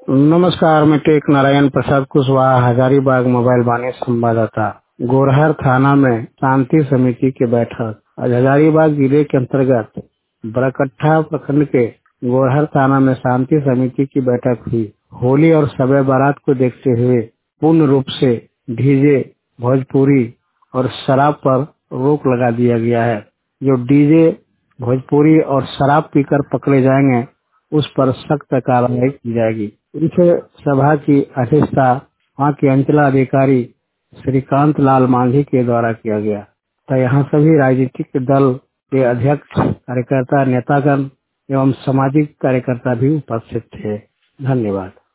नमस्कार, मैं टेक नारायण प्रसाद कुशवाहा, हजारीबाग मोबाइल वाणी संवाददाता। गोरहर थाना में शांति समिति की बैठक। आज हजारीबाग जिले के अंतर्गत बरकट्ठा प्रखंड के गोरहर थाना में शांति समिति की बैठक हुई। होली और शबे बारात को देखते हुए पूर्ण रूप से डीजे, भोजपुरी और शराब पर रोक लगा दिया गया है। जो डीजे, भोजपुरी और शराब पीकर पकड़े जाएंगे उस पर सख्त कार्रवाई की जाएगी। इस सभा की अध्यक्षता वहाँ के अंचलाधिकारी श्रीकांत लाल मांझी के द्वारा किया गया। तो यहाँ सभी राजनीतिक दल के अध्यक्ष, कार्यकर्ता, नेतागण एवं सामाजिक कार्यकर्ता भी उपस्थित थे। धन्यवाद।